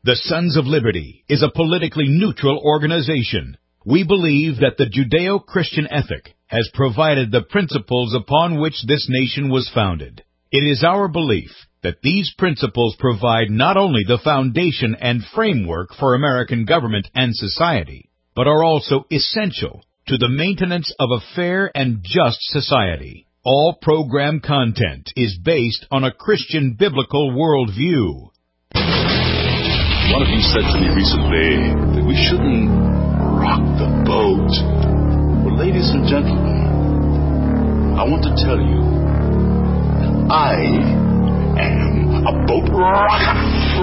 The Sons of Liberty is a politically neutral organization. We believe that the Judeo-Christian ethic has provided the principles upon which this nation was founded. It is our belief that these principles provide not only the foundation and framework for American government and society, but are also essential to the maintenance of a fair and just society. All program content is based on a Christian biblical worldview. One of you said to me recently that we shouldn't rock the boat. Well, ladies and gentlemen, I want to tell you that I am a boat rocker.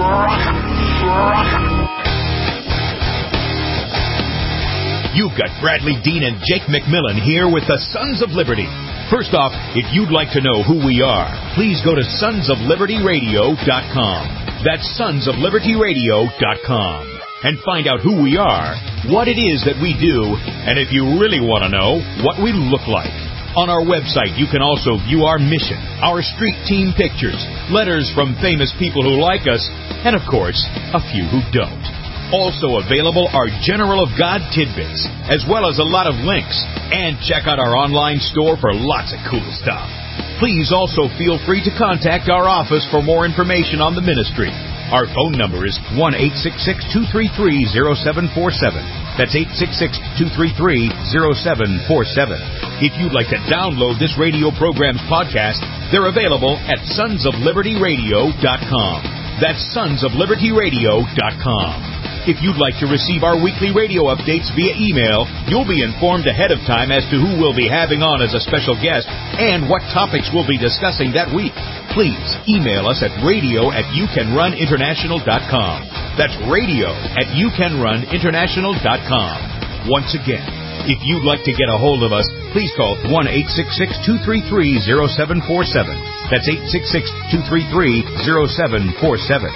You've got Bradley Dean and Jake McMillan here with the Sons of Liberty. First off, if you'd like to know who we are, please go to sonsoflibertyradio.com. That's sonsoflibertyradio.com. And find out who we are, what it is that we do, and if you really want to know, what we look like. On our website, you can also view our mission, our street team pictures, letters from famous people who like us, and of course, a few who don't. Also available are General of God tidbits, as well as a lot of links. And check out our online store for lots of cool stuff. Please also feel free to contact our office for more information on the ministry. Our phone number is 1-866-233-0747. That's 866-233-0747. If you'd like to download this radio program's podcast, they're available at sonsoflibertyradio.com. That's sonsoflibertyradio.com. If you'd like to receive our weekly radio updates via email, you'll be informed ahead of time as to who we'll be having on as a special guest and what topics we'll be discussing that week. Please email us at radio@youcanruninternational.com. That's radio@youcanruninternational.com. Once again, if you'd like to get a hold of us, please call 1-866-233-0747. That's 866-233-0747.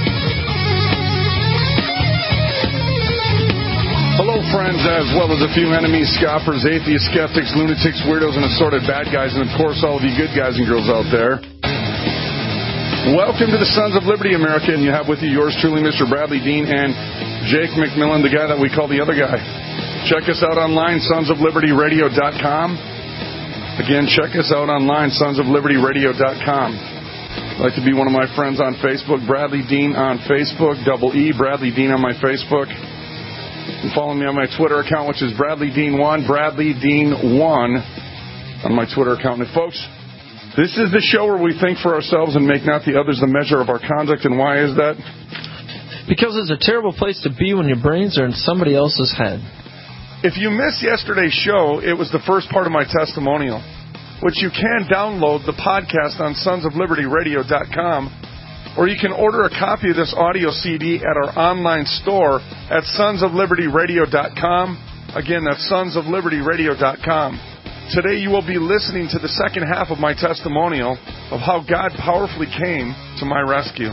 Hello, friends, as well as a few enemies, scoffers, atheists, skeptics, lunatics, weirdos, and assorted bad guys, and, of course, all of you good guys and girls out there. Welcome to the Sons of Liberty, America, and you have with you yours truly, Mr. Bradley Dean and Jake McMillan, the guy that we call the other guy. Check us out online, sonsoflibertyradio.com. Again, check us out online, sonsoflibertyradio.com. I'd like to be one of my friends on Facebook, Bradley Dean on Facebook, double E, Bradley Dean on my Facebook. And follow me on my Twitter account, which is Bradley Dean1, Bradley Dean1 on my Twitter account. And folks, this is the show where we think for ourselves and make not the others the measure of our conduct. And why is that? Because it's a terrible place to be when your brains are in somebody else's head. If you missed yesterday's show, it was the first part of my testimonial, which you can download the podcast on sonsoflibertyradio.com. Or you can order a copy of this audio CD at our online store at sonsoflibertyradio.com. Again, that's sonsoflibertyradio.com. Today you will be listening to the second half of my testimonial of how God powerfully came to my rescue.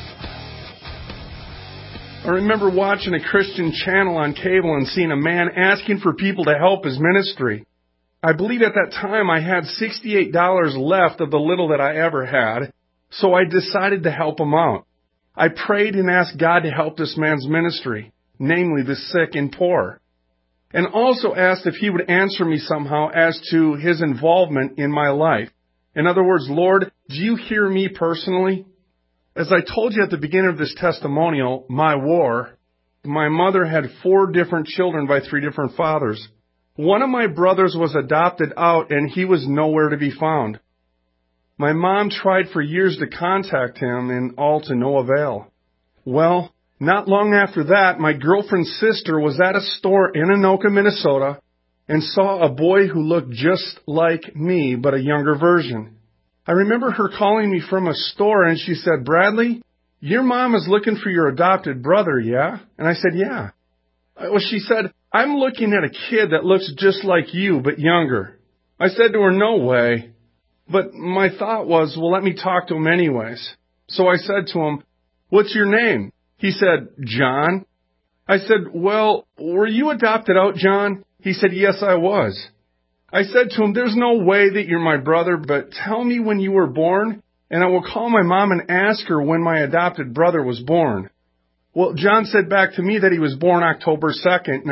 I remember watching a Christian channel on cable and seeing a man asking for people to help his ministry. I believe at that time I had $68 left of the little that I ever had. So I decided to help him out. I prayed and asked God to help this man's ministry, namely the sick and poor, and also asked if he would answer me somehow as to his involvement in my life. In other words, Lord, do you hear me personally? As I told you at the beginning of this testimonial, my mother had 4 different children by 3 different fathers. One of my brothers was adopted out and he was nowhere to be found. My mom tried for years to contact him, and all to no avail. Well, not long after that, my girlfriend's sister was at a store in Anoka, Minnesota, and saw a boy who looked just like me, but a younger version. I remember her calling me from a store, and she said, "Bradley, your mom is looking for your adopted brother, yeah?" And I said, "Yeah." Well, she said, "I'm looking at a kid that looks just like you, but younger." I said to her, "No way." But my thought was, well, let me talk to him anyways. So I said to him, "What's your name?" He said, "John." I said, "Well, were you adopted out, John?" He said, "Yes, I was." I said to him, "There's no way that you're my brother, but tell me when you were born, and I will call my mom and ask her when my adopted brother was born." Well, John said back to me that he was born October 2nd,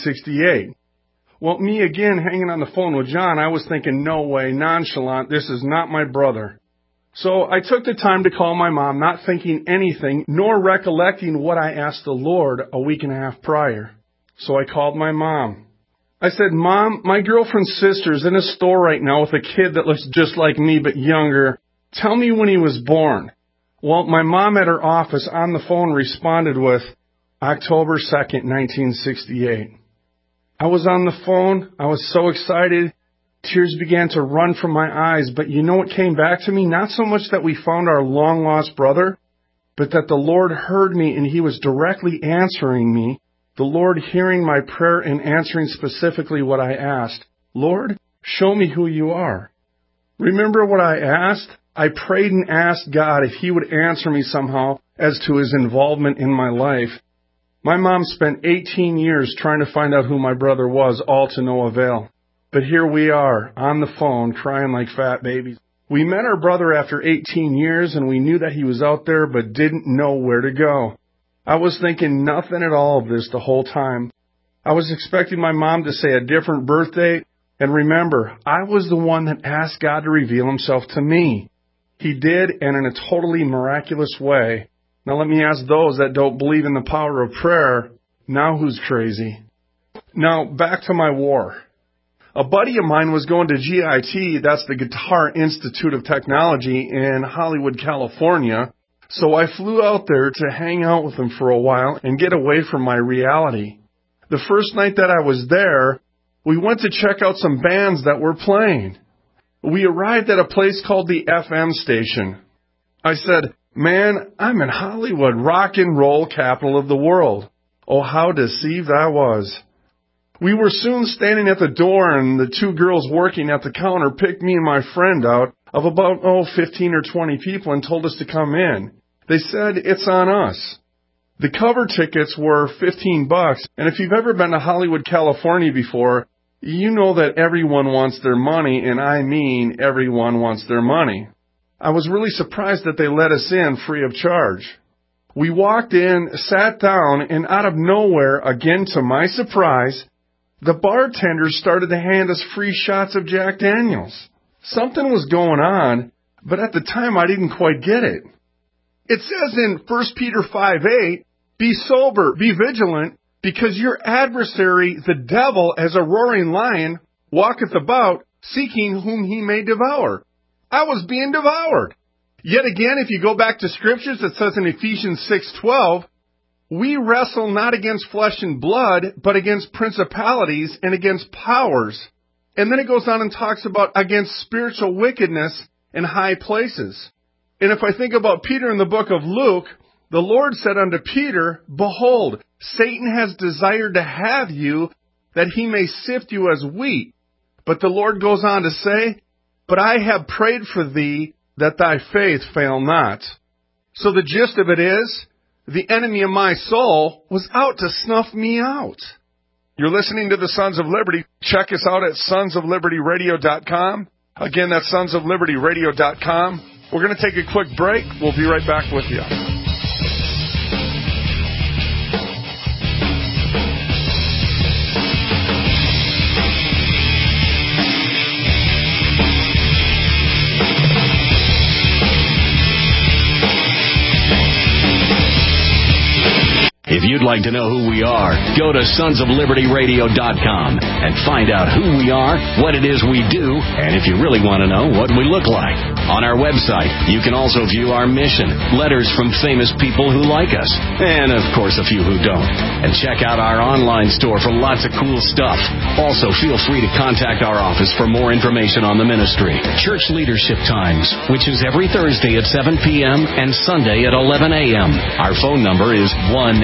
1968. Well, me again hanging on the phone with John, I was thinking, no way, nonchalant, this is not my brother. So I took the time to call my mom, not thinking anything, nor recollecting what I asked the Lord a week and a half prior. So I called my mom. I said, Mom, my girlfriend's sister's in a store right now with a kid that looks just like me but younger. Tell me when he was born. Well, my mom at her office on the phone responded with October 2nd, 1968. I was on the phone. I was so excited. Tears began to run from my eyes. But you know what came back to me? Not so much that we found our long-lost brother, but that the Lord heard me and he was directly answering me. The Lord hearing my prayer and answering specifically what I asked. Lord, show me who you are. Remember what I asked? I prayed and asked God if he would answer me somehow as to his involvement in my life. My mom spent 18 years trying to find out who my brother was, all to no avail. But here we are, on the phone, crying like fat babies. We met our brother after 18 years, and we knew that he was out there, but didn't know where to go. I was thinking nothing at all of this the whole time. I was expecting my mom to say a different birth date, and remember, I was the one that asked God to reveal himself to me. He did, and in a totally miraculous way. Now let me ask those that don't believe in the power of prayer, now who's crazy? Now, back to my war. A buddy of mine was going to GIT, that's the Guitar Institute of Technology in Hollywood, California, so I flew out there to hang out with him for a while and get away from my reality. The first night that I was there, we went to check out some bands that were playing. We arrived at a place called the FM station. I said, man, I'm in Hollywood, rock and roll capital of the world. Oh, how deceived I was. We were soon standing at the door, and the two girls working at the counter picked me and my friend out of about, 15 or 20 people and told us to come in. They said, it's on us. The cover tickets were $15, and if you've ever been to Hollywood, California before, you know that everyone wants their money, and I mean everyone wants their money. I was really surprised that they let us in free of charge. We walked in, sat down, and out of nowhere, again to my surprise, the bartender started to hand us free shots of Jack Daniels. Something was going on, but at the time I didn't quite get it. It says in 1 Peter 5:8, be sober, be vigilant, because your adversary, the devil, as a roaring lion, walketh about, seeking whom he may devour. I was being devoured. Yet again, if you go back to scriptures, it says in Ephesians 6:12, we wrestle not against flesh and blood, but against principalities and against powers. And then it goes on and talks about against spiritual wickedness in high places. And if I think about Peter in the book of Luke, the Lord said unto Peter, behold, Satan has desired to have you, that he may sift you as wheat. But the Lord goes on to say, but I have prayed for thee, that thy faith fail not. So the gist of it is, the enemy of my soul was out to snuff me out. You're listening to the Sons of Liberty. Check us out at sonsoflibertyradio.com. Again, that's sonsoflibertyradio.com. We're going to take a quick break. We'll be right back with you. If you'd like to know who we are, go to sonsoflibertyradio.com and find out who we are, what it is we do, and if you really want to know, what we look like. On our website, you can also view our mission, letters from famous people who like us, and of course a few who don't. And check out our online store for lots of cool stuff. Also, feel free to contact our office for more information on the ministry. Church Leadership Times, which is every Thursday at 7 p.m. and Sunday at 11 a.m. Our phone number is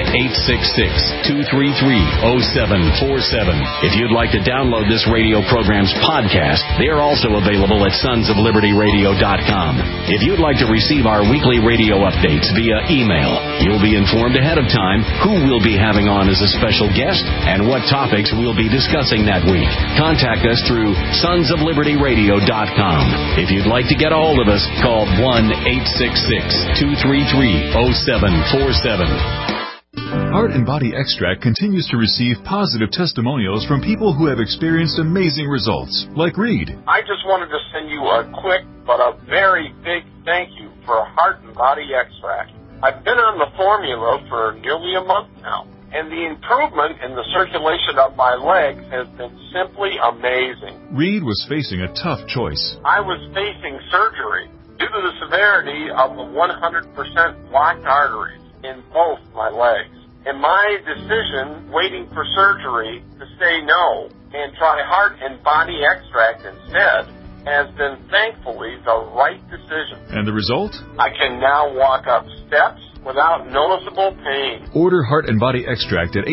1-866-233-0747. If you'd like to download this radio program's podcast, they are also available at sonsoflibertyradio.com. If you'd like to receive our weekly radio updates via email, you'll be informed ahead of time who we'll be having on as a special guest and what topics we'll be discussing that week. Contact us through sonsoflibertyradio.com. If you'd like to get a hold of us, call 1-866-233-0747. Heart and Body Extract continues to receive positive testimonials from people who have experienced amazing results, like Reed. I just wanted to send you a quick but a very big thank you for Heart and Body Extract. I've been on the formula for nearly a month now, and the improvement in the circulation of my legs has been simply amazing. Reed was facing a tough choice. I was facing surgery due to the severity of the 100% blocked arteries in both my legs. And my decision, waiting for surgery, to say no and try Heart and Body Extract instead, has been thankfully the right decision. And the result? I can now walk up steps without noticeable pain. Order Heart and Body Extract at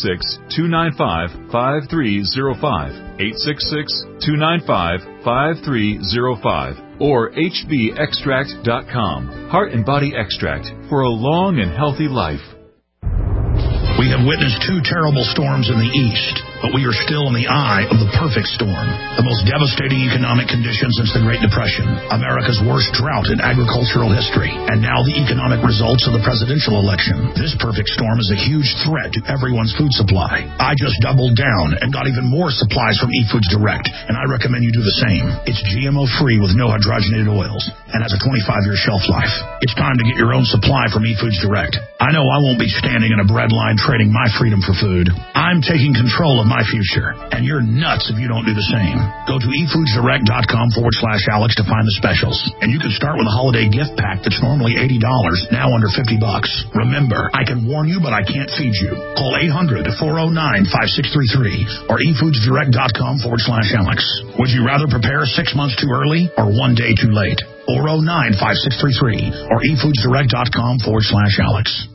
866-295-5305, 866-295-5305, or hbextract.com. Heart and Body Extract for a long and healthy life. We have witnessed two terrible storms in the east, but we are still in the eye of the perfect storm. The most devastating economic conditions since the Great Depression, America's worst drought in agricultural history, and now the economic results of the presidential election. This perfect storm is a huge threat to everyone's food supply. I just doubled down and got even more supplies from eFoods Direct, and I recommend you do the same. It's GMO-free with no hydrogenated oils and has a 25-year shelf life. It's time to get your own supply from eFoods Direct. I know I won't be standing in a bread line trading my freedom for food. I'm taking control of my future, and you're nuts if you don't do the same. Go to efoodsdirect.com/Alex to find the specials, and you can start with a holiday gift pack that's normally $80, now under $50. Remember, I can warn you, but I can't feed you. Call 800-409-5633 or efoodsdirect.com/Alex. Would you rather prepare 6 months too early or 1 day too late? 409-5633 or efoodsdirect.com/Alex.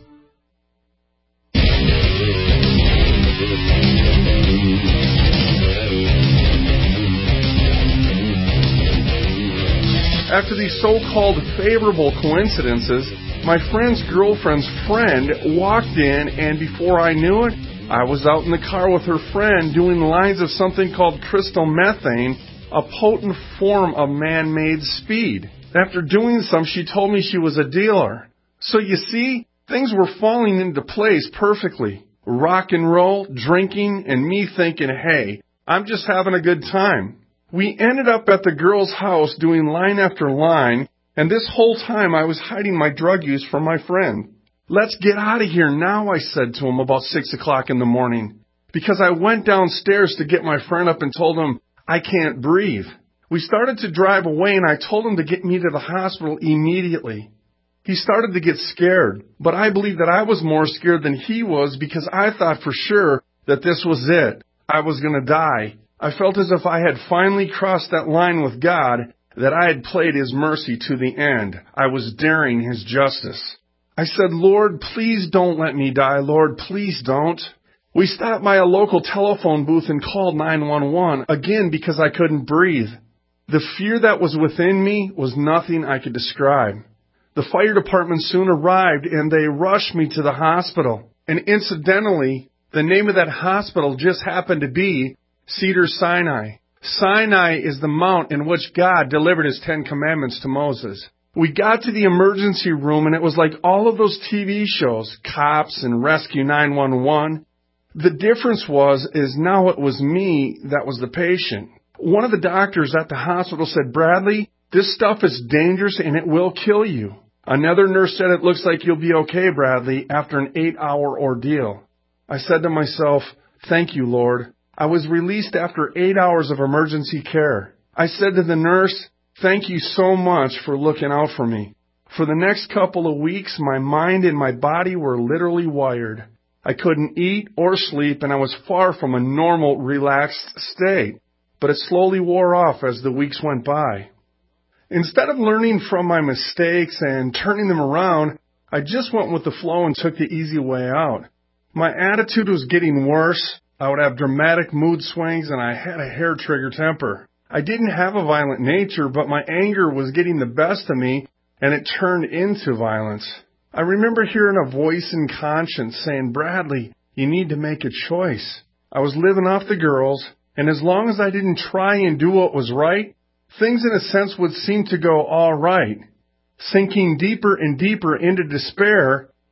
After these so-called favorable coincidences, my friend's girlfriend's friend walked in, and before I knew it, I was out in the car with her friend doing lines of something called crystal methane, a potent form of man-made speed. After doing some, she told me she was a dealer. So you see, things were falling into place perfectly. Rock and roll, drinking, and me thinking, hey, I'm just having a good time. We ended up at the girl's house doing line after line, and this whole time I was hiding my drug use from my friend. Let's get out of here now, I said to him about 6 o'clock in the morning, because I went downstairs to get my friend up and told him I can't breathe. We started to drive away, and I told him to get me to the hospital immediately. He started to get scared, but I believe that I was more scared than he was because I thought for sure that this was it. I was going to die. I felt as if I had finally crossed that line with God, that I had played His mercy to the end. I was daring His justice. I said, Lord, please don't let me die. Lord, please don't. We stopped by a local telephone booth and called 911, again because I couldn't breathe. The fear that was within me was nothing I could describe. The fire department soon arrived, and they rushed me to the hospital. And incidentally, the name of that hospital just happened to be Cedars-Sinai. Sinai is the mount in which God delivered His 10 Commandments to Moses. We got to the emergency room, and it was like all of those TV shows, Cops and Rescue 911. The difference is now it was me that was the patient. One of the doctors at the hospital said, Bradley, this stuff is dangerous and it will kill you. Another nurse said, it looks like you'll be okay, Bradley, after an 8-hour ordeal. I said to myself, thank you, Lord. I was released after 8 hours of emergency care. I said to the nurse, thank you so much for looking out for me. For the next couple of weeks, my mind and my body were literally wired. I couldn't eat or sleep, and I was far from a normal, relaxed state. But it slowly wore off as the weeks went by. Instead of learning from my mistakes and turning them around, I just went with the flow and took the easy way out. My attitude was getting worse. I would have dramatic mood swings, and I had a hair-trigger temper. I didn't have a violent nature, but my anger was getting the best of me, and it turned into violence. I remember hearing a voice in conscience saying, Bradley, you need to make a choice. I was living off the girls, and as long as I didn't try and do what was right, things in a sense would seem to go all right. Sinking deeper and deeper into despair,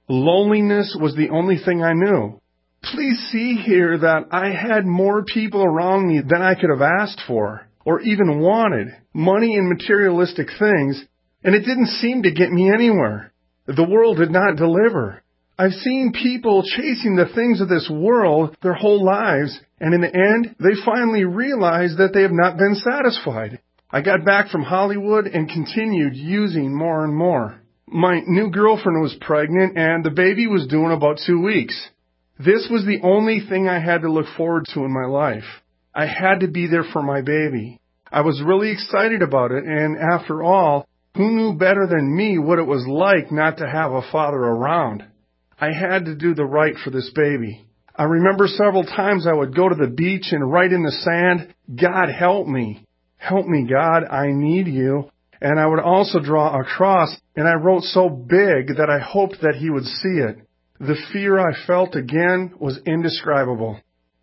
Loneliness was the only thing I knew. Please see here that I had more people around me than I could have asked for, or even wanted, money and materialistic things, and it didn't seem to get me anywhere. The world did not deliver. I've seen people chasing the things of this world their whole lives, and in the end, they finally realize that they have not been satisfied. I got back from Hollywood and continued using more and more. My new girlfriend was pregnant, and the baby was due in about 2 weeks. This was the only thing I had to look forward to in my life. I had to be there for my baby. I was really excited about it, and after all, who knew better than me what it was like not to have a father around? I had to do the right for this baby. I remember several times I would go to the beach and write in the sand, "God, help me. Help me, God, I need you." And I would also draw a cross, and I wrote so big that I hoped that he would see it. The fear I felt again was indescribable.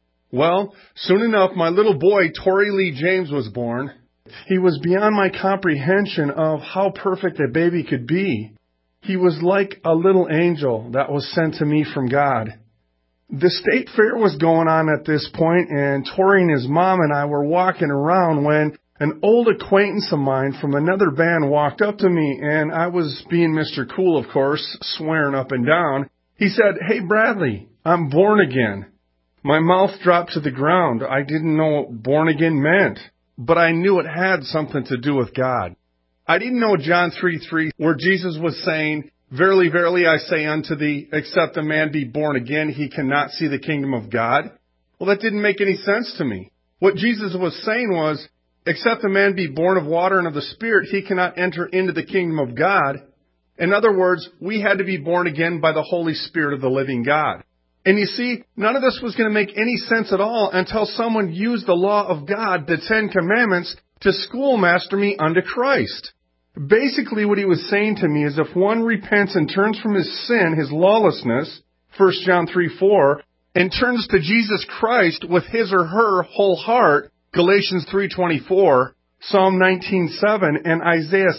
Well, soon enough, my little boy, Torrey Lee James, was born. He was beyond my comprehension of how perfect a baby could be. He was like a little angel that was sent to me from God. The state fair was going on at this point, and Torrey and his mom and I were walking around when an old acquaintance of mine from another band walked up to me, and I was being Mr. Cool, of course, swearing up and down. He said, "Hey, Bradley, I'm born again." My mouth dropped to the ground. I didn't know what born again meant, but I knew it had something to do with God. I didn't know John 3:3, where Jesus was saying, "Verily, verily, I say unto thee, except a man be born again, he cannot see the kingdom of God." Well, that didn't make any sense to me. What Jesus was saying was, except a man be born of water and of the Spirit, he cannot enter into the kingdom of God. In other words, we had to be born again by the Holy Spirit of the living God. And you see, none of this was going to make any sense at all until someone used the law of God, the 10 Commandments, to schoolmaster me unto Christ. Basically, what he was saying to me is if one repents and turns from his sin, his lawlessness, 1 John 3:4, and turns to Jesus Christ with his or her whole heart, Galatians 3:24, Psalm 19:7, and Isaiah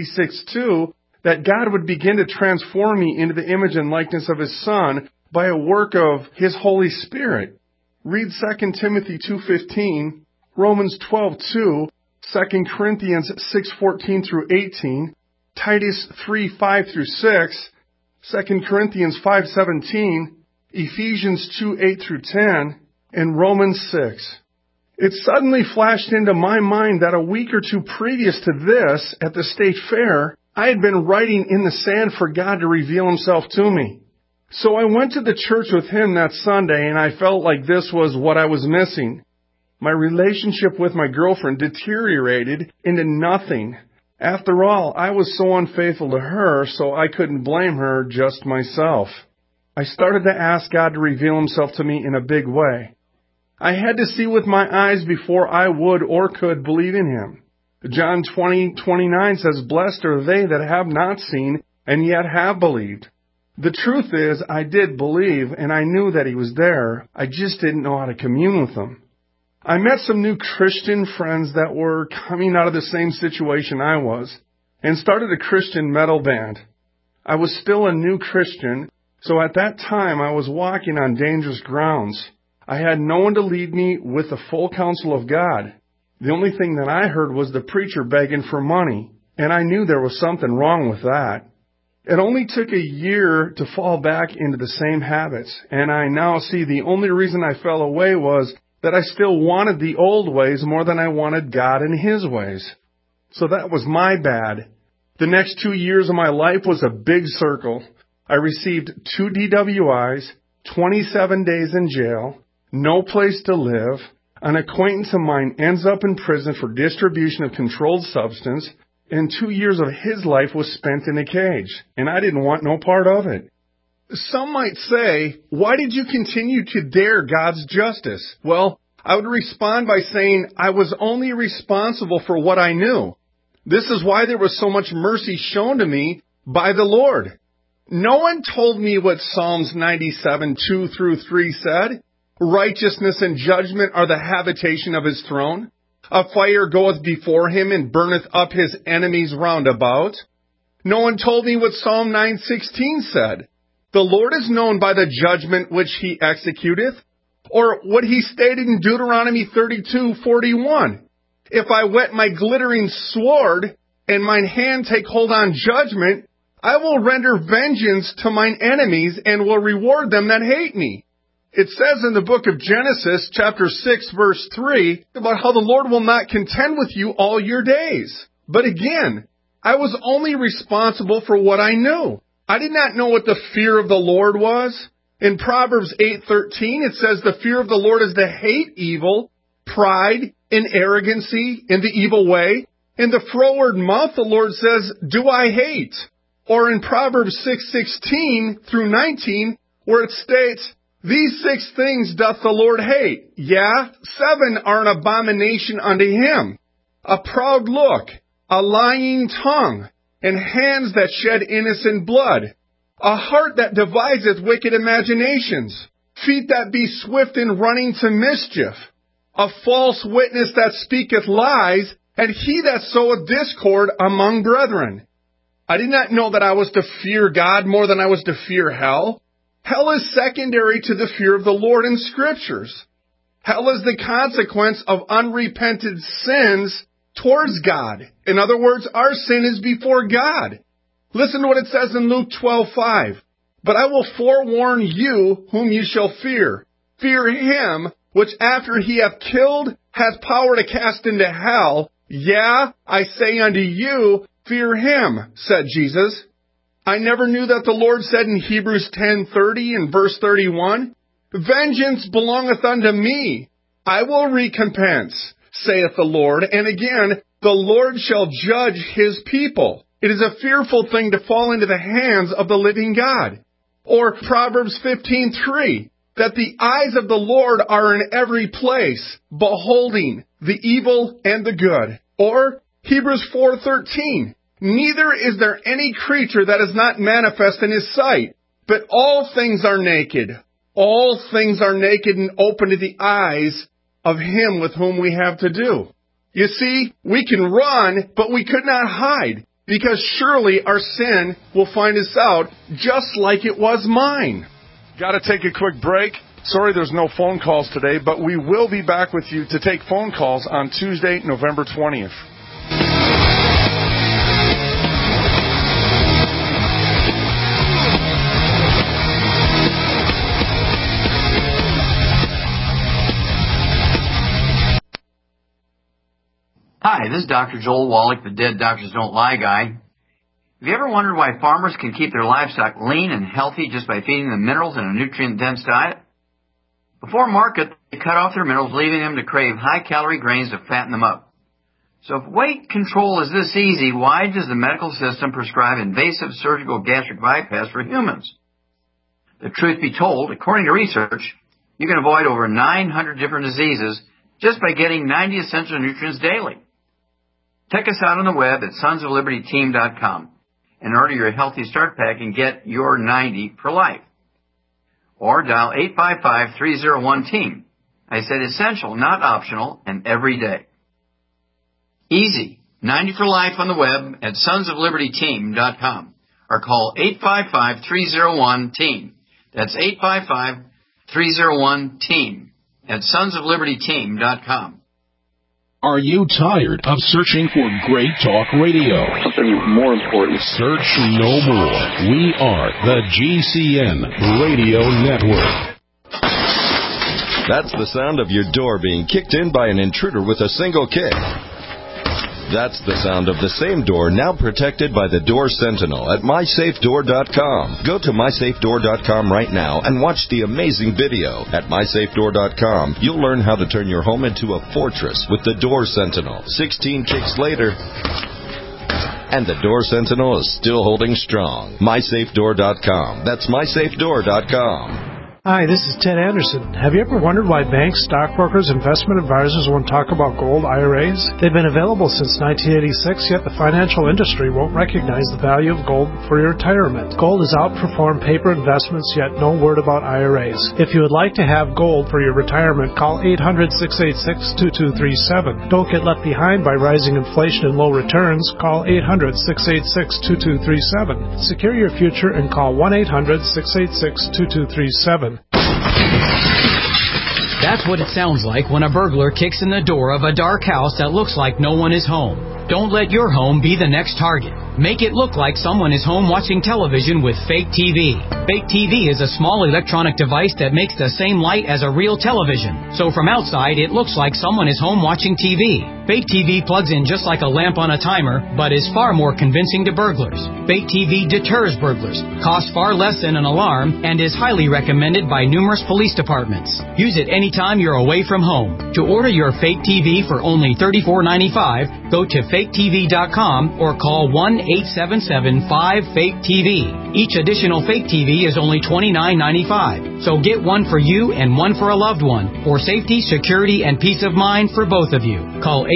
66:2, that God would begin to transform me into the image and likeness of his Son by a work of his Holy Spirit. Read 2 Timothy 2:15, Romans 12:2, 2 Corinthians 6:14 through 18, Titus 3:5 through 6, 2 Corinthians 5:17, Ephesians 2:8 through 10, and Romans 6. It suddenly flashed into my mind that a week or two previous to this, at the state fair, I had been writing in the sand for God to reveal himself to me. So I went to the church with him that Sunday, and I felt like this was what I was missing. My relationship with my girlfriend deteriorated into nothing. After all, I was so unfaithful to her, so I couldn't blame her, just myself. I started to ask God to reveal himself to me in a big way. I had to see with my eyes before I would or could believe in him. John 20:29 says, "Blessed are they that have not seen and yet have believed." The truth is, I did believe, and I knew that he was there. I just didn't know how to commune with him. I met some new Christian friends that were coming out of the same situation I was, and started a Christian metal band. I was still a new Christian, so at that time I was walking on dangerous grounds. I had no one to lead me with the full counsel of God. The only thing that I heard was the preacher begging for money, and I knew there was something wrong with that. It only took a year to fall back into the same habits, and I now see the only reason I fell away was that I still wanted the old ways more than I wanted God and his ways. So that was my bad. The next 2 years of my life was a big circle. I received 2 DWIs, 27 days in jail, no place to live. An acquaintance of mine ends up in prison for distribution of controlled substance, and 2 years of his life was spent in a cage, and I didn't want no part of it. Some might say, why did you continue to dare God's justice? Well, I would respond by saying I was only responsible for what I knew. This is why there was so much mercy shown to me by the Lord. No one told me what Psalms 97:2 through 3 said. Righteousness and judgment are the habitation of his throne. A fire goeth before him and burneth up his enemies round about. No one told me what Psalm 9:16 said. The Lord is known by the judgment which he executeth, or what he stated in Deuteronomy 32:41. If I whet my glittering sword, and mine hand take hold on judgment, I will render vengeance to mine enemies, and will reward them that hate me. It says in the book of Genesis, chapter 6, verse 3, about how the Lord will not contend with you all your days. But again, I was only responsible for what I knew. I did not know what the fear of the Lord was. In Proverbs 8:13, it says the fear of the Lord is to hate evil, pride, and arrogancy in the evil way. In the froward mouth, the Lord says, do I hate? Or in Proverbs 6:16 through 19, where it states, these 6 things doth the Lord hate. Yeah, 7 are an abomination unto him. A proud look, a lying tongue, and hands that shed innocent blood, a heart that deviseth wicked imaginations, feet that be swift in running to mischief, a false witness that speaketh lies, and he that soweth discord among brethren. I did not know that I was to fear God more than I was to fear hell. Hell is secondary to the fear of the Lord in Scriptures. Hell is the consequence of unrepented sins towards God. In other words, our sin is before God. Listen to what it says in Luke 12:5. But I will forewarn you whom you shall fear. Fear him which after he hath killed hath power to cast into hell. Yeah, I say unto you, fear him, said Jesus. I never knew that the Lord said in Hebrews 10:30 and verse 31, vengeance belongeth unto me. I will recompense, saith the Lord. And again, the Lord shall judge his people. It is a fearful thing to fall into the hands of the living God. Or Proverbs 15:3, that the eyes of the Lord are in every place, beholding the evil and the good. Or Hebrews 4:13, neither is there any creature that is not manifest in his sight, but all things are naked. All things are naked and open to the eyes of him with whom we have to do. You see, we can run, but we could not hide, because surely our sin will find us out just like it was mine. Got to take a quick break. Sorry there's no phone calls today, but we will be back with you to take phone calls on Tuesday, November 20th. Hi, this is Dr. Joel Wallach, the Dead Doctors Don't Lie guy. Have you ever wondered why farmers can keep their livestock lean and healthy just by feeding them minerals in a nutrient-dense diet? Before market, they cut off their minerals, leaving them to crave high-calorie grains to fatten them up. So if weight control is this easy, why does the medical system prescribe invasive surgical gastric bypass for humans? The truth be told, according to research, you can avoid over 900 different diseases just by getting 90 essential nutrients daily. Check us out on the web at sonsoflibertyteam.com and order your Healthy Start Pack and get your 90 for life. Or dial 855-301-TEAM. I said essential, not optional, and every day. Easy. 90 for life on the web at sonsoflibertyteam.com. Or call 855-301-TEAM. That's 855-301-TEAM at sonsoflibertyteam.com. Are you tired of searching for great talk radio? Something more important. Search no more. We are the GCN Radio Network. That's the sound of your door being kicked in by an intruder with a single kick. That's the sound of the same door now protected by the Door Sentinel at MySafeDoor.com. Go to MySafeDoor.com right now and watch the amazing video. At MySafeDoor.com, you'll learn how to turn your home into a fortress with the Door Sentinel. 16 kicks later, and the Door Sentinel is still holding strong. MySafeDoor.com. That's MySafeDoor.com. Hi, this is Ted Anderson. Have you ever wondered why banks, stockbrokers, investment advisors won't talk about gold IRAs? They've been available since 1986, yet the financial industry won't recognize the value of gold for your retirement. Gold has outperformed paper investments, yet no word about IRAs. If you would like to have gold for your retirement, call 800-686-2237. Don't get left behind by rising inflation and low returns. Call 800-686-2237. Secure your future and call 1-800-686-2237. That's what it sounds like when a burglar kicks in the door of a dark house that looks like no one is home. Don't let your home be the next target. Make it look like someone is home watching television with Fake TV. Fake TV is a small electronic device that makes the same light as a real television. So from outside, it looks like someone is home watching TV. Fake TV plugs in just like a lamp on a timer, but is far more convincing to burglars. Fake TV deters burglars, costs far less than an alarm, and is highly recommended by numerous police departments. Use it anytime you're away from home. To order your Fake TV for only $34.95, go to faketv.com or call 1-877-5-FAKE-TV. Each additional Fake TV is only $29.95. So get one for you and one for a loved one, for safety, security, and peace of mind for both of you. Call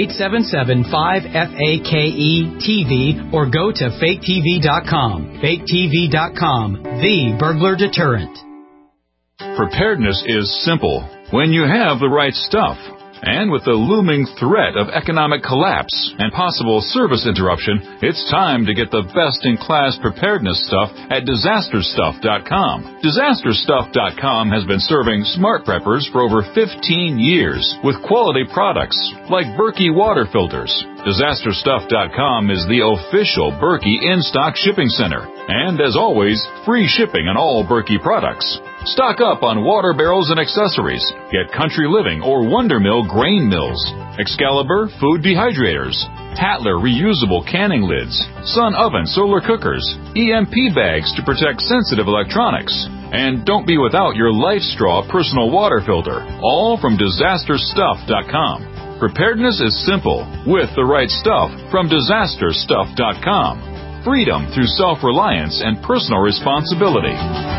877-5-FAKE-TV or go to faketv.com. faketv.com, the burglar deterrent. Preparedness is simple when you have the right stuff. And with the looming threat of economic collapse and possible service interruption, it's time to get the best-in-class preparedness stuff at DisasterStuff.com. DisasterStuff.com has been serving smart preppers for over 15 years with quality products like Berkey water filters. DisasterStuff.com is the official Berkey in-stock shipping center. And as always, free shipping on all Berkey products. Stock up on water barrels and accessories. Get Country Living or Wonder Mill grain mills, Excalibur food dehydrators, Tatler reusable canning lids, Sun oven solar cookers, EMP bags to protect sensitive electronics. And don't be without your Life Straw personal water filter, all from DisasterStuff.com. Preparedness is simple with the right stuff from DisasterStuff.com. Freedom through self-reliance and personal responsibility.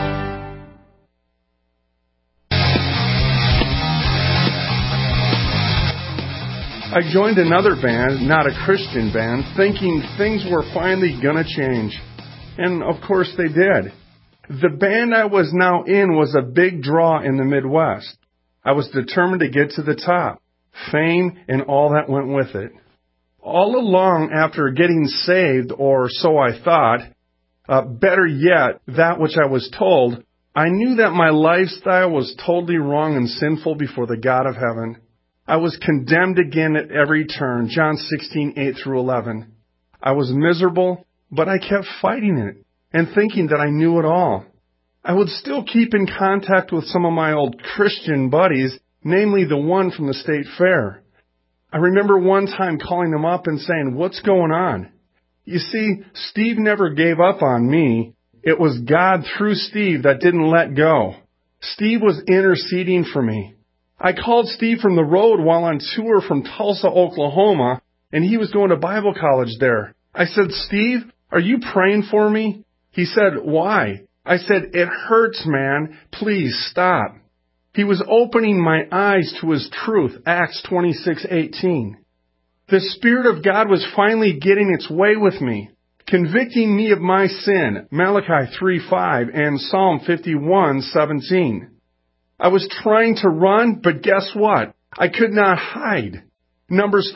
I joined another band, not a Christian band, thinking things were finally gonna change. And of course they did. The band I was now in was a big draw in the Midwest. I was determined to get to the top, fame and all that went with it. All along after getting saved, or so I thought, better yet, that which I was told, I knew that my lifestyle was totally wrong and sinful before the God of heaven. I was condemned again at every turn, John 16:8-11. I was miserable, but I kept fighting it and thinking that I knew it all. I would still keep in contact with some of my old Christian buddies, namely the one from the state fair. I remember one time calling them up and saying, "What's going on?" You see, Steve never gave up on me. It was God through Steve that didn't let go. Steve was interceding for me. I called Steve from the road while on tour from Tulsa, Oklahoma, and he was going to Bible college there. I said, "Steve, are you praying for me?" He said, "Why?" I said, "It hurts, man. Please stop." He was opening my eyes to his truth, Acts 26:18. The Spirit of God was finally getting its way with me, convicting me of my sin, Malachi 3:5 and Psalm 51:17. I was trying to run, but guess what? I could not hide. Numbers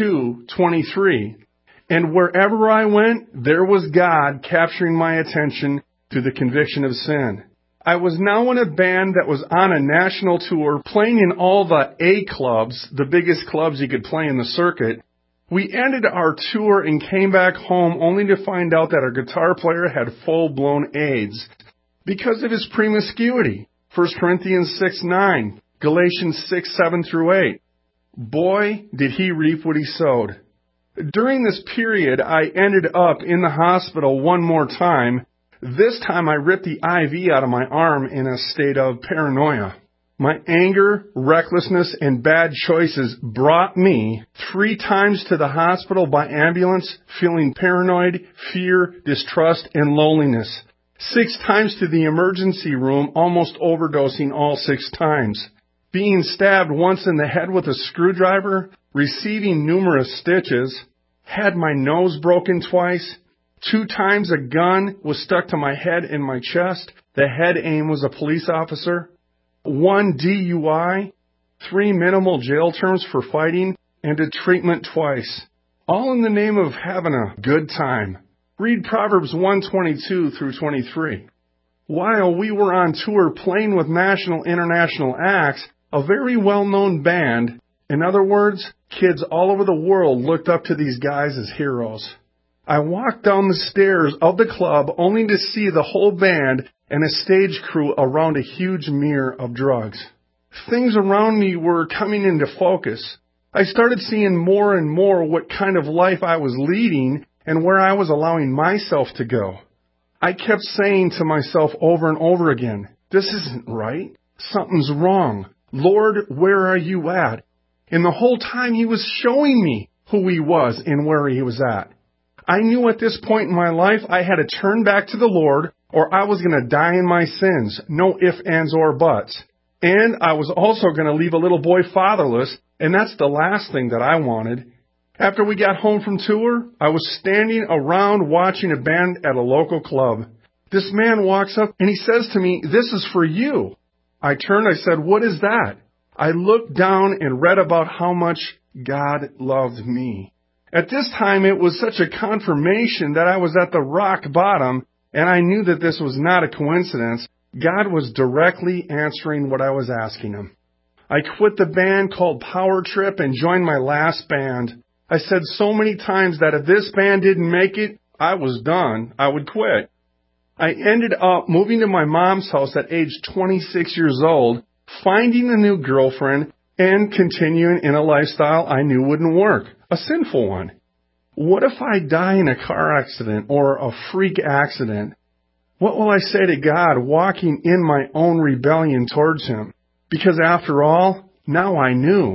32:23. And wherever I went, there was God capturing my attention through the conviction of sin. I was now in a band that was on a national tour, playing in all the A clubs, the biggest clubs you could play in the circuit. We ended our tour and came back home only to find out that our guitar player had full-blown AIDS because of his promiscuity. 1 Corinthians 6:9, Galatians 6:7-8. Boy, did he reap what he sowed. During this period, I ended up in the hospital one more time. This time I ripped the IV out of my arm in a state of paranoia. My anger, recklessness, and bad choices brought me 3 times to the hospital by ambulance, feeling paranoid, fear, distrust, and loneliness. 6 times to the emergency room, almost overdosing all 6 times. Being stabbed once in the head with a screwdriver, receiving numerous stitches, had my nose broken twice, 2 times a gun was stuck to my head and my chest. The head aim was a police officer. 1 DUI, 3 minimal jail terms for fighting, and a treatment twice. All in the name of having a good time. Read Proverbs 1:22 through 23. While we were on tour playing with National International Acts, a very well-known band, in other words, kids all over the world looked up to these guys as heroes. I walked down the stairs of the club only to see the whole band and a stage crew around a huge mirror of drugs. Things around me were coming into focus. I started seeing more and more what kind of life I was leading and where I was allowing myself to go. I kept saying to myself over and over again, this isn't right. Something's wrong. Lord, where are you at? And the whole time he was showing me who he was and where he was at. I knew at this point in my life I had to turn back to the Lord or I was going to die in my sins. No ifs, ands, or buts. And I was also going to leave a little boy fatherless, and that's the last thing that I wanted. After we got home from tour, I was standing around watching a band at a local club. This man walks up and he says to me, this is for you. I turned, I said, what is that? I looked down and read about how much God loved me. At this time, it was such a confirmation that I was at the rock bottom, and I knew that this was not a coincidence. God was directly answering what I was asking him. I quit the band called Power Trip and joined my last band. I said so many times that if this band didn't make it, I was done. I would quit. I ended up moving to my mom's house at age 26 years old, finding a new girlfriend, and continuing in a lifestyle I knew wouldn't work, a sinful one. What if I die in a car accident or a freak accident? What will I say to God walking in my own rebellion towards him? Because after all, now I knew.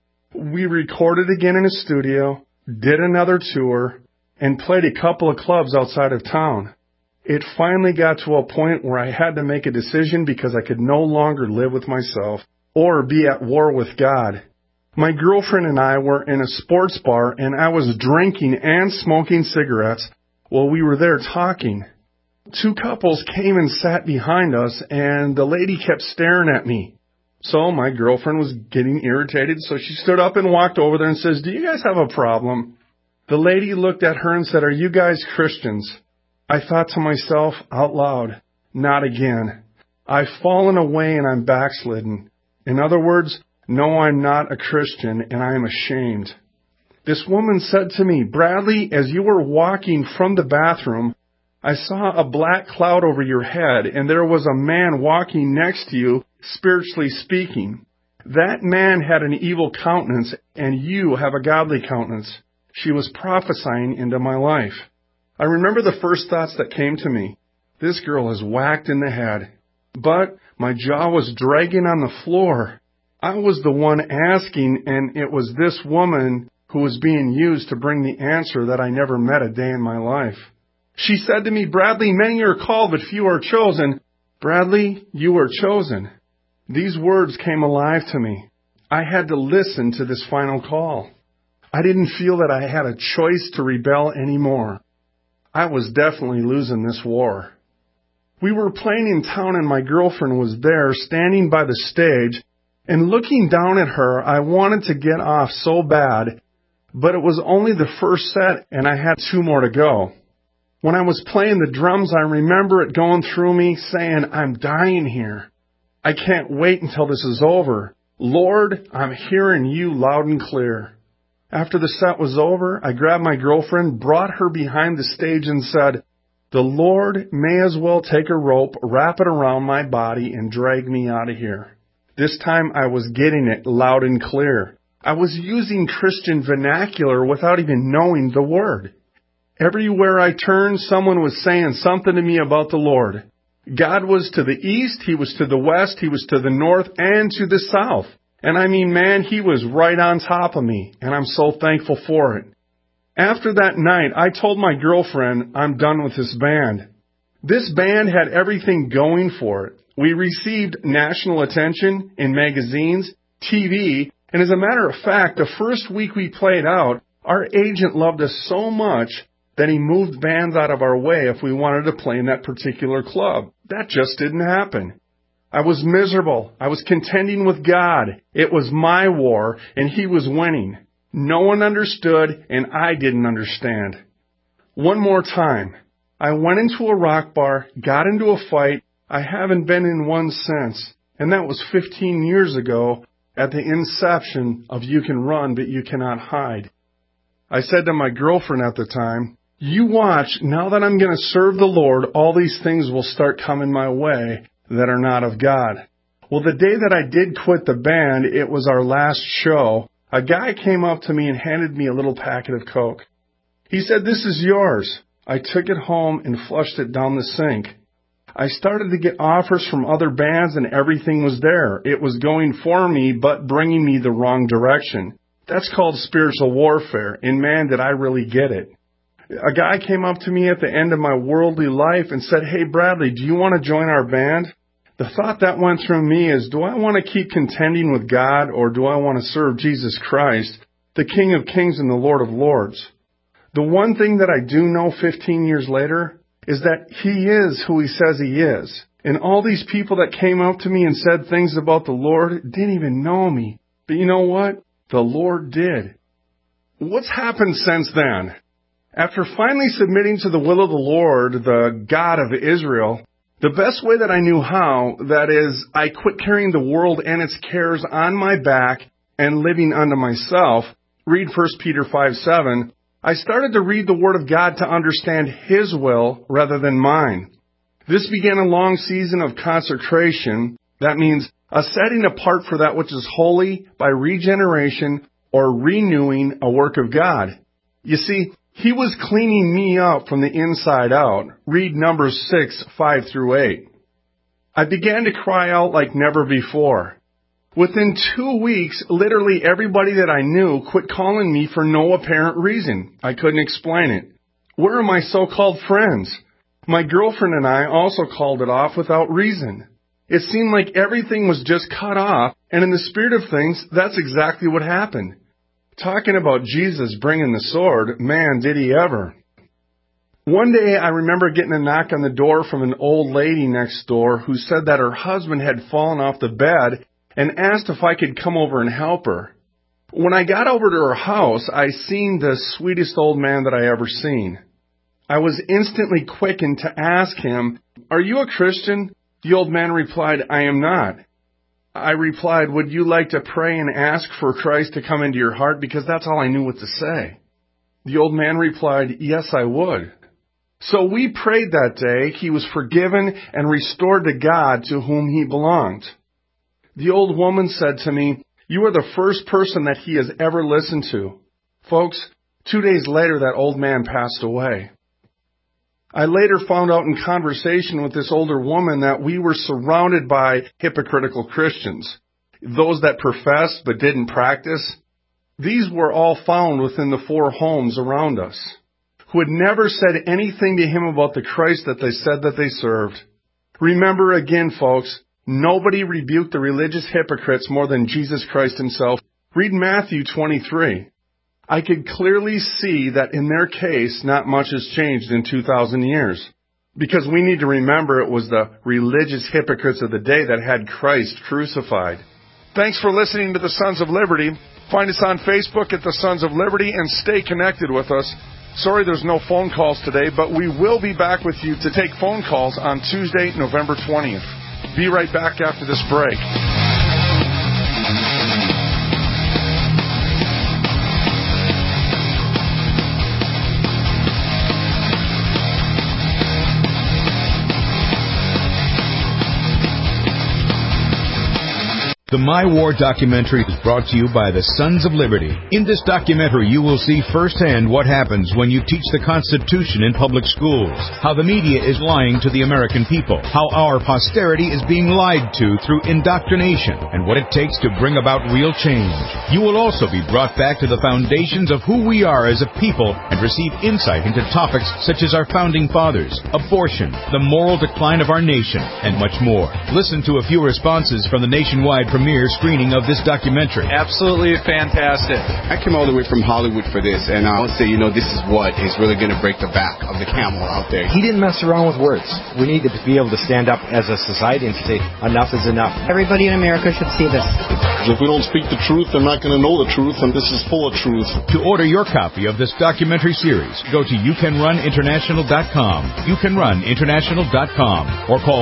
We recorded again in a studio, did another tour, and played a couple of clubs outside of town. It finally got to a point where I had to make a decision because I could no longer live with myself or be at war with God. My girlfriend and I were in a sports bar and I was drinking and smoking cigarettes while we were there talking. 2 couples came and sat behind us and the lady kept staring at me. So my girlfriend was getting irritated, so she stood up and walked over there and says, do you guys have a problem? The lady looked at her and said, are you guys Christians? I thought to myself out loud, not again. I've fallen away and I'm backslidden. In other words, no, I'm not a Christian and I am ashamed. This woman said to me, Bradley, as you were walking from the bathroom, I saw a black cloud over your head and there was a man walking next to you, spiritually speaking. That man had an evil countenance and you have a godly countenance. She was prophesying into my life. I remember the first thoughts that came to me. This girl is whacked in the head. But my jaw was dragging on the floor. I was the one asking, and it was this woman who was being used to bring the answer that I never met a day in my life. She said to me, Bradley, many are called, but few are chosen. Bradley, you are chosen. These words came alive to me. I had to listen to this final call. I didn't feel that I had a choice to rebel anymore. I was definitely losing this war. We were playing in town and my girlfriend was there standing by the stage, and looking down at her, I wanted to get off so bad, but it was only the first set and I had 2 more to go. When I was playing the drums, I remember it going through me saying, I'm dying here. I can't wait until this is over. Lord, I'm hearing you loud and clear. After the set was over, I grabbed my girlfriend, brought her behind the stage and said, the Lord may as well take a rope, wrap it around my body, and drag me out of here. This time I was getting it loud and clear. I was using Christian vernacular without even knowing the word. Everywhere I turned, someone was saying something to me about the Lord. God was to the east, He was to the west, He was to the north, and to the south. And I mean, man, He was right on top of me, and I'm so thankful for it. After that night, I told my girlfriend I'm done with this band. This band had everything going for it. We received national attention in magazines, TV, and as a matter of fact, the first week we played out, our agent loved us so much that he moved bands out of our way if we wanted to play in that particular club. That just didn't happen. I was miserable. I was contending with God. It was my war, and He was winning. No one understood, and I didn't understand. One more time. I went into a rock bar, got into a fight. I haven't been in one since, and that was 15 years ago at the inception of You Can Run, But You Cannot Hide. I said to my girlfriend at the time, you watch, now that I'm going to serve the Lord, all these things will start coming my way that are not of God. Well, the day that I did quit the band, it was our last show. A guy came up to me and handed me a little packet of Coke. He said, this is yours. I took it home and flushed it down the sink. I started to get offers from other bands and everything was there. It was going for me, but bringing me the wrong direction. That's called spiritual warfare, and man, did I really get it. A guy came up to me at the end of my worldly life and said, hey, Bradley, do you want to join our band? The thought that went through me is, do I want to keep contending with God, or do I want to serve Jesus Christ, the King of Kings and the Lord of Lords? The one thing that I do know 15 years later is that He is who He says He is. And all these people that came up to me and said things about the Lord didn't even know me. But you know what? The Lord did. What's happened since then? After finally submitting to the will of the Lord, the God of Israel, the best way that I knew how, that is, I quit carrying the world and its cares on my back and living unto myself. Read 1 Peter 5:7. I started to read the Word of God to understand His will rather than mine. This began a long season of consecration. That means a setting apart for that which is holy by regeneration or renewing a work of God. You see, He was cleaning me up from the inside out. Read Numbers 6:5-8. I began to cry out like never before. Within 2 weeks, literally everybody that I knew quit calling me for no apparent reason. I couldn't explain it. Where are my so-called friends? My girlfriend and I also called it off without reason. It seemed like everything was just cut off, and in the spirit of things, that's exactly what happened. Talking about Jesus bringing the sword, man, did He ever. One day I remember getting a knock on the door from an old lady next door who said that her husband had fallen off the bed and asked if I could come over and help her. When I got over to her house, I seen the sweetest old man that I ever seen. I was instantly quickened to ask him, are you a Christian? The old man replied, I am not. I replied, would you like to pray and ask for Christ to come into your heart? Because that's all I knew what to say. The old man replied, yes, I would. So we prayed that day. He was forgiven and restored to God to whom he belonged. The old woman said to me, you are the first person that he has ever listened to. Folks, 2 days later, that old man passed away. I later found out in conversation with this older woman that we were surrounded by hypocritical Christians, those that professed but didn't practice. These were all found within the 4 homes around us, who had never said anything to him about the Christ that they said that they served. Remember again, folks, nobody rebuked the religious hypocrites more than Jesus Christ himself. Read Matthew 23. I could clearly see that in their case, not much has changed in 2,000 years. Because we need to remember it was the religious hypocrites of the day that had Christ crucified. Thanks for listening to the Sons of Liberty. Find us on Facebook at the Sons of Liberty and stay connected with us. Sorry there's no phone calls today, but we will be back with you to take phone calls on Tuesday, November 20th. Be right back after this break. The My War documentary is brought to you by the Sons of Liberty. In this documentary, you will see firsthand what happens when you teach the Constitution in public schools, how the media is lying to the American people, how our posterity is being lied to through indoctrination, and what it takes to bring about real change. You will also be brought back to the foundations of who we are as a people and receive insight into topics such as our founding fathers, abortion, the moral decline of our nation, and much more. Listen to a few responses from the nationwide premiere screening of this documentary. Absolutely fantastic. I came all the way from Hollywood for this, and I would say, this is what is really going to break the back of the camel out there. He didn't mess around with words. We need to be able to stand up as a society and say, enough is enough. Everybody in America should see this. If we don't speak the truth, they're not going to know the truth, and this is full of truth. To order your copy of this documentary series, go to youcanruninternational.com, youcanruninternational.com, or call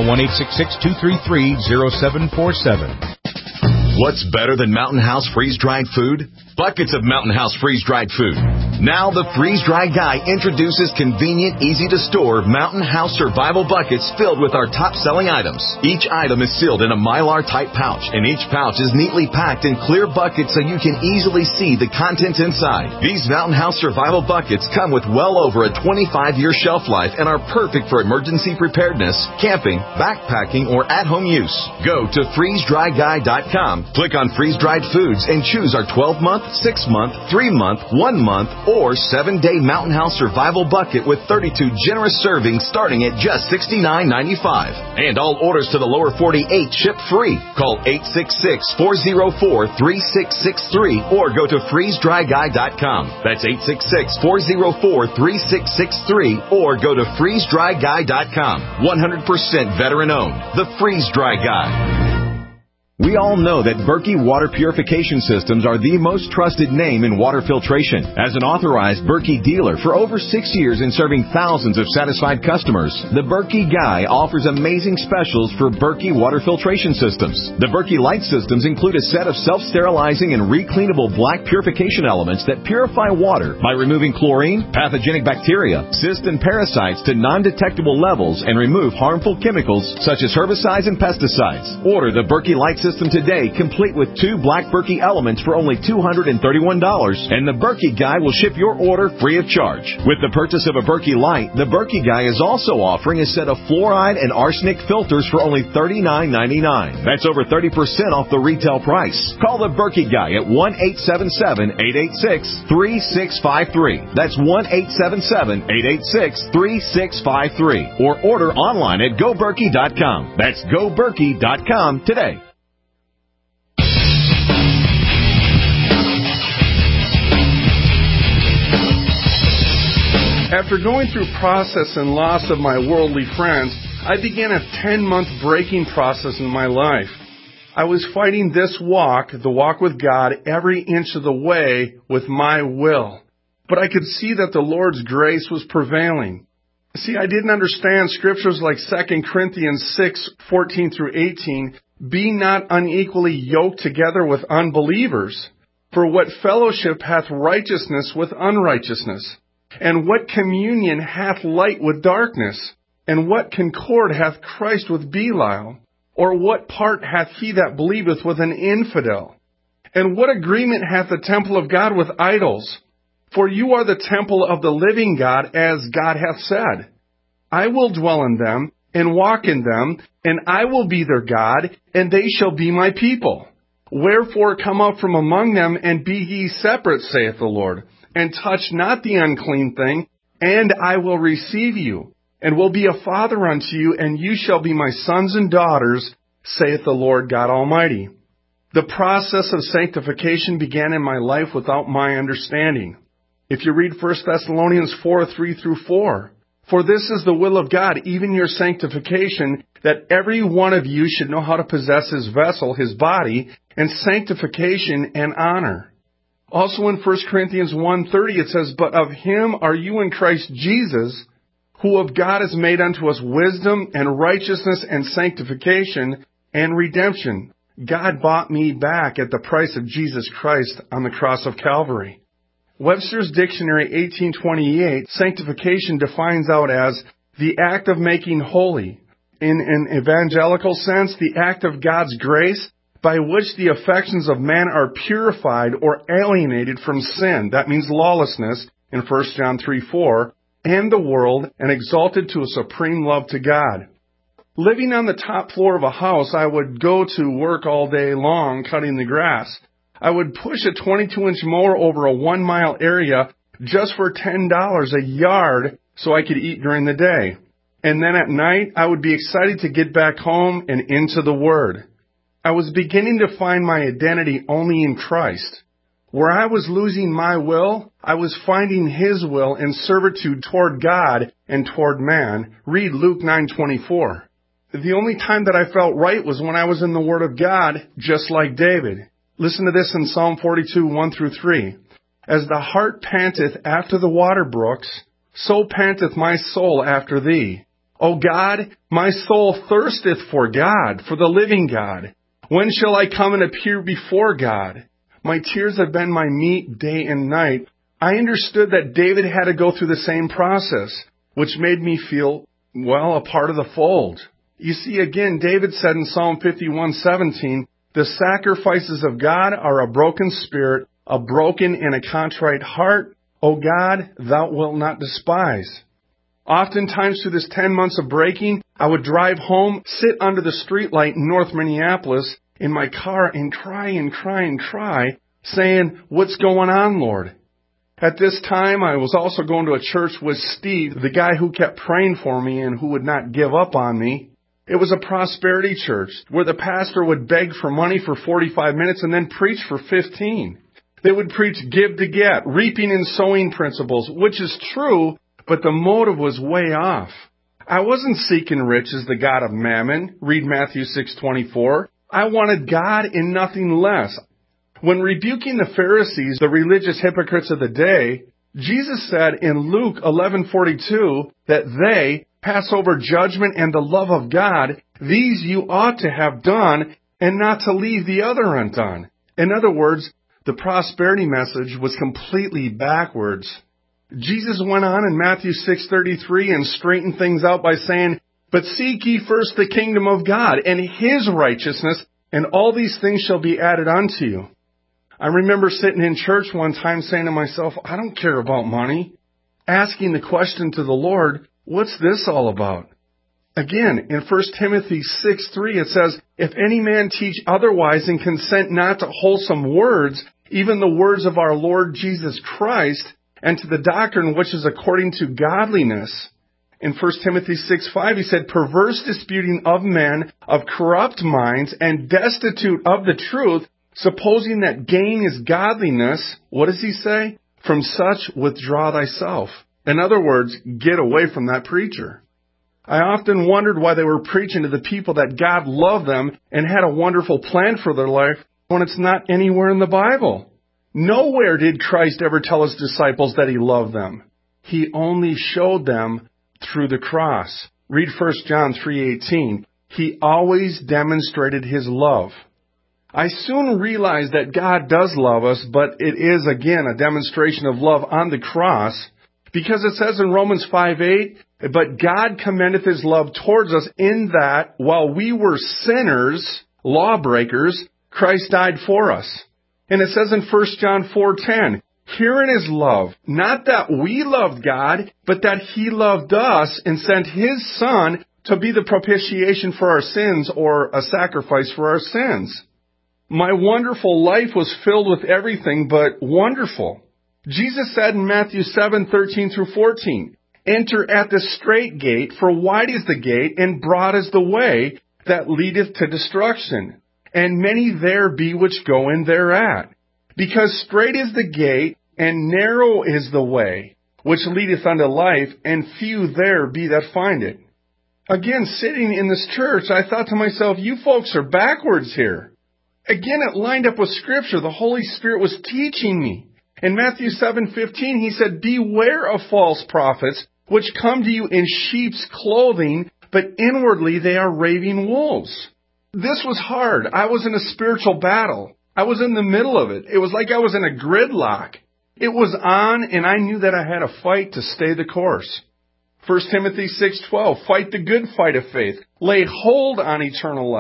1-866-233-0747. What's better than Mountain House freeze-dried food? Buckets of Mountain House freeze-dried food. Now the Freeze-Dry Guy introduces convenient, easy-to-store Mountain House survival buckets filled with our top-selling items. Each item is sealed in a Mylar-type pouch, and each pouch is neatly packed in clear buckets so you can easily see the contents inside. These Mountain House survival buckets come with well over a 25-year shelf life and are perfect for emergency preparedness, camping, backpacking, or at-home use. Go to freezedryguy.com, click on freeze-dried foods, and choose our 12-month, 6-month, 3-month, 1-month, or 7-day Mountain House survival bucket with 32 generous servings starting at just $69.95. And all orders to the lower 48 ship free. Call 866-404-3663 or go to freezedryguy.com. That's 866-404-3663 or go to freezedryguy.com. 100% veteran owned. The Freeze Dry Guy. We all know that Berkey Water Purification Systems are the most trusted name in water filtration. As an authorized Berkey dealer for over 6 years and serving thousands of satisfied customers, the Berkey Guy offers amazing specials for Berkey Water Filtration Systems. The Berkey Light Systems include a set of self-sterilizing and recleanable black purification elements that purify water by removing chlorine, pathogenic bacteria, cysts, and parasites to non-detectable levels and remove harmful chemicals such as herbicides and pesticides. Order the Berkey Light System today, complete with 2 black Berkey elements for only $231, and the Berkey Guy will ship your order free of charge. With the purchase of a Berkey Light, the Berkey Guy is also offering a set of fluoride and arsenic filters for only $39.99. That's over 30% off the retail price. Call the Berkey Guy at 1-877-886-3653. That's 1-877-886-3653. Or order online at GoBerkey.com. That's GoBerkey.com today. After going through process and loss of my worldly friends, I began a 10-month breaking process in my life. I was fighting this walk, the walk with God, every inch of the way with my will. But I could see that the Lord's grace was prevailing. See, I didn't understand scriptures like 2 Corinthians 6:14 through 18, be not unequally yoked together with unbelievers. For what fellowship hath righteousness with unrighteousness? And what communion hath light with darkness? And what concord hath Christ with Belial? Or what part hath he that believeth with an infidel? And what agreement hath the temple of God with idols? For you are the temple of the living God, as God hath said, I will dwell in them, and walk in them, and I will be their God, and they shall be my people. Wherefore come out from among them, and be ye separate, saith the Lord, and touch not the unclean thing, and I will receive you, and will be a father unto you, and you shall be my sons and daughters, saith the Lord God Almighty. The process of sanctification began in my life without my understanding. If you read 1 Thessalonians 4:3 through 4, for this is the will of God, even your sanctification, that every one of you should know how to possess his vessel, his body, in sanctification and honor. Also in 1 Corinthians 1:30 it says, but of him are you in Christ Jesus, who of God is made unto us wisdom and righteousness and sanctification and redemption. God bought me back at the price of Jesus Christ on the cross of Calvary. Webster's Dictionary 1828, sanctification defines out as the act of making holy. In an evangelical sense, the act of God's grace by which the affections of man are purified or alienated from sin. That means lawlessness in 1 John 3:4, and the world, and exalted to a supreme love to God. Living on the top floor of a house, I would go to work all day long cutting the grass. I would push a 22-inch mower over a 1-mile area just for $10 a yard so I could eat during the day. And then at night, I would be excited to get back home and into the Word. I was beginning to find my identity only in Christ. Where I was losing my will, I was finding His will in servitude toward God and toward man. Read Luke 9:24. The only time that I felt right was when I was in the Word of God, just like David. Listen to this in Psalm 42, 1-3. As the hart panteth after the water brooks, so panteth my soul after thee. O God, my soul thirsteth for God, for the living God. When shall I come and appear before God? My tears have been my meat day and night. I understood that David had to go through the same process, which made me feel, a part of the fold. You see, again, David said in Psalm 51:17, the sacrifices of God are a broken spirit, a broken and a contrite heart. O God, thou wilt not despise. Oftentimes through this 10 months of breaking, I would drive home, sit under the streetlight in North Minneapolis in my car and cry, saying, what's going on, Lord? At this time, I was also going to a church with Steve, the guy who kept praying for me and who would not give up on me. It was a prosperity church where the pastor would beg for money for 45 minutes and then preach for 15. They would preach give to get, reaping and sowing principles, which is true, but the motive was way off. I wasn't seeking riches, the God of mammon. Read Matthew 6:24. I wanted God and nothing less. When rebuking the Pharisees, the religious hypocrites of the day, Jesus said in Luke 11:42 that they pass over judgment and the love of God. These you ought to have done and not to leave the other undone. In other words, the prosperity message was completely backwards. Jesus went on in Matthew 6:33 and straightened things out by saying, but seek ye first the kingdom of God and His righteousness, and all these things shall be added unto you. I remember sitting in church one time saying to myself, I don't care about money. Asking the question to the Lord, what's this all about? Again, in 1 Timothy 6:3, it says, if any man teach otherwise and consent not to wholesome words, even the words of our Lord Jesus Christ, and to the doctrine which is according to godliness. In 1 Timothy 6:5, he said, perverse disputing of men, of corrupt minds, and destitute of the truth, supposing that gain is godliness. What does he say? From such withdraw thyself. In other words, get away from that preacher. I often wondered why they were preaching to the people that God loved them and had a wonderful plan for their life when it's not anywhere in the Bible. Nowhere did Christ ever tell His disciples that He loved them. He only showed them through the cross. Read 1 John 3:18. He always demonstrated His love. I soon realized that God does love us, but it is, again, a demonstration of love on the cross, because it says in Romans 5:8, but God commendeth His love towards us in that while we were sinners, lawbreakers, Christ died for us. And it says in 1 John 4:10, herein is love, not that we loved God, but that He loved us and sent His Son to be the propitiation for our sins, or a sacrifice for our sins. My wonderful life was filled with everything but wonderful. Jesus said in Matthew 7:13-14, enter at the strait gate, for wide is the gate, and broad is the way that leadeth to destruction, and many there be which go in thereat. Because strait is the gate, and narrow is the way, which leadeth unto life, and few there be that find it. Again, sitting in this church, I thought to myself, you folks are backwards here. Again, it lined up with Scripture. The Holy Spirit was teaching me. In Matthew 7:15, He said, beware of false prophets, which come to you in sheep's clothing, but inwardly they are raving wolves. This was hard. I was in a spiritual battle. I was in the middle of it. It was like I was in a gridlock. It was on, and I knew that I had a fight to stay the course. 1 Timothy 6:12, fight the good fight of faith. Lay hold on eternal life,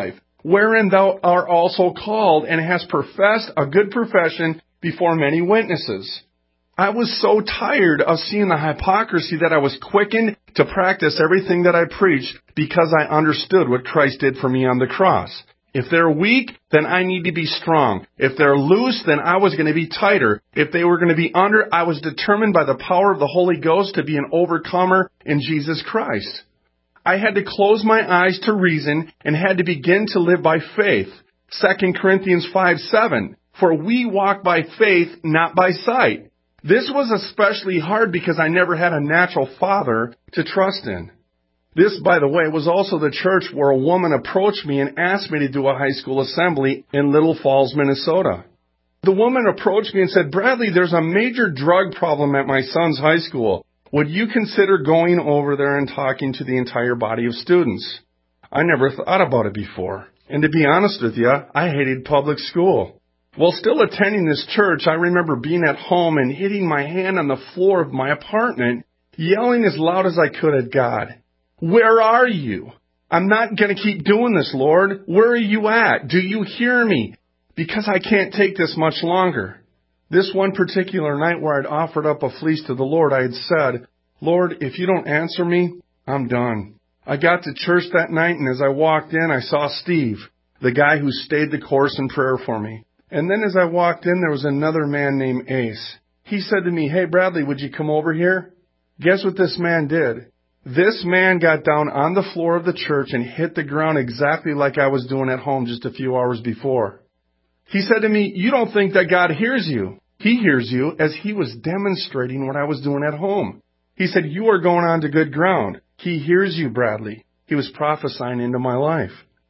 wherein thou art also called, and hast professed a good profession before many witnesses. I was so tired of seeing the hypocrisy that I was quickened to practice everything that I preached because I understood what Christ did for me on the cross. If they're weak, then I need to be strong. If they're loose, then I was going to be tighter. If they were going to be under, I was determined by the power of the Holy Ghost to be an overcomer in Jesus Christ. I had to close my eyes to reason and had to begin to live by faith. 2 Corinthians 5:7, for we walk by faith, not by sight. This was especially hard because I never had a natural father to trust in. This, by the way, was also the church where a woman approached me and asked me to do a high school assembly in Little Falls, Minnesota. The woman approached me and said, Bradley, there's a major drug problem at my son's high school. Would you consider going over there and talking to the entire body of students? I never thought about it before. And to be honest with you, I hated public school. While still attending this church, I remember being at home and hitting my hand on the floor of my apartment, yelling as loud as I could at God. Where are you? I'm not going to keep doing this, Lord. Where are you at? Do you hear me? Because I can't take this much longer. This one particular night where I'd offered up a fleece to the Lord, I had said, Lord, if you don't answer me, I'm done. I got to church that night, and as I walked in, I saw Steve, the guy who stayed the course in prayer for me. And then as I walked in, there was another man named Ace. He said to me, hey, Bradley, would you come over here? Guess what this man did? This man got down on the floor of the church and hit the ground exactly like I was doing at home just a few hours before. He said to me, you don't think that God hears you. He hears you, as he was demonstrating what I was doing at home. He said, you are going on to good ground. He hears you, Bradley. He was prophesying into my life.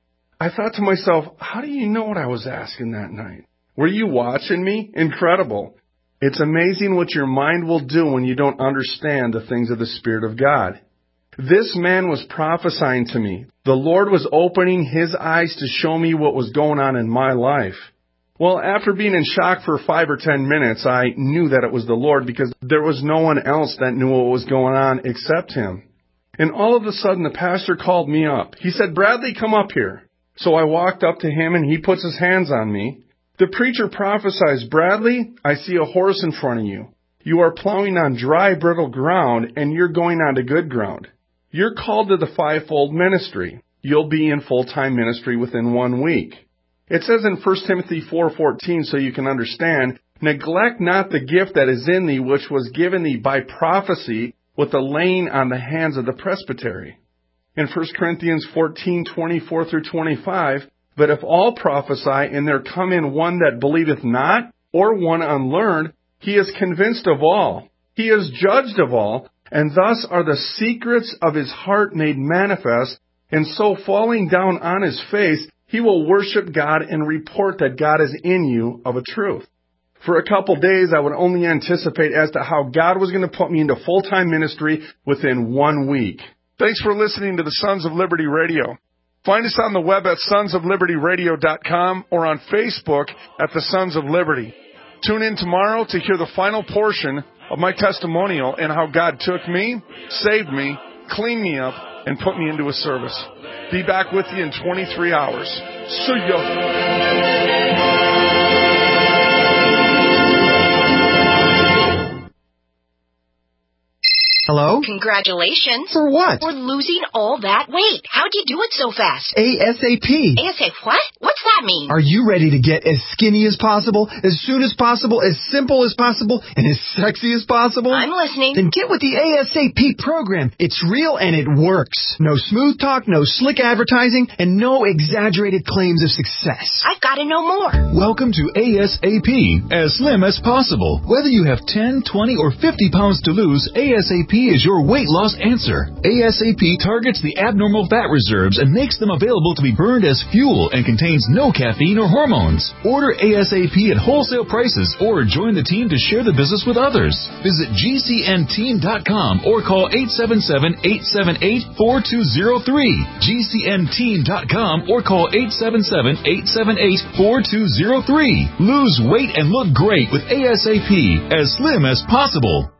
I thought to myself, how do you know what I was asking that night? Were you watching me? Incredible. It's amazing what your mind will do when you don't understand the things of the Spirit of God. This man was prophesying to me. The Lord was opening his eyes to show me what was going on in my life. Well, after being in shock for 5 or 10 minutes, I knew that it was the Lord because there was no one else that knew what was going on except him. And all of a sudden, the pastor called me up. He said, Bradley, come up here. So I walked up to him and he puts his hands on me. The preacher prophesies, Bradley, I see a horse in front of you. You are plowing on dry, brittle ground, and you're going on to good ground. You're called to the fivefold ministry. You'll be in full-time ministry within 1 week. It says in 1 Timothy 4:14, so you can understand, neglect not the gift that is in thee, which was given thee by prophecy with the laying on the hands of the presbytery. In 1 Corinthians 14:24 through 25, but if all prophesy, and there come in one that believeth not, or one unlearned, he is convinced of all. He is judged of all, and thus are the secrets of his heart made manifest, and so falling down on his face, he will worship God and report that God is in you of a truth. For a couple days, I would only anticipate as to how God was going to put me into full-time ministry within 1 week. Thanks for listening to the Sons of Liberty Radio. Find us on the web at sonsoflibertyradio.com or on Facebook at the Sons of Liberty. Tune in tomorrow to hear the final portion of my testimonial and how God took me, saved me, cleaned me up, and put me into a service. Be back with you in 23 hours. See ya. Hello? Congratulations. For what? For losing all that weight. How'd you do it so fast? ASAP. ASAP what? What's that mean? Are you ready to get as skinny as possible, as soon as possible, as simple as possible, and as sexy as possible? I'm listening. Then get with the ASAP program. It's real and it works. No smooth talk, no slick advertising, and no exaggerated claims of success. I've got to know more. Welcome to ASAP, as slim as possible. Whether you have 10, 20, or 50 pounds to lose, ASAP is your weight loss answer. ASAP targets the abnormal fat reserves and makes them available to be burned as fuel and contains no caffeine or hormones. Order ASAP at wholesale prices or join the team to share the business with others. Visit GCNteam.com or call 877-878-4203. GCNteam.com or call 877-878-4203. Lose weight and look great with ASAP, as slim as possible.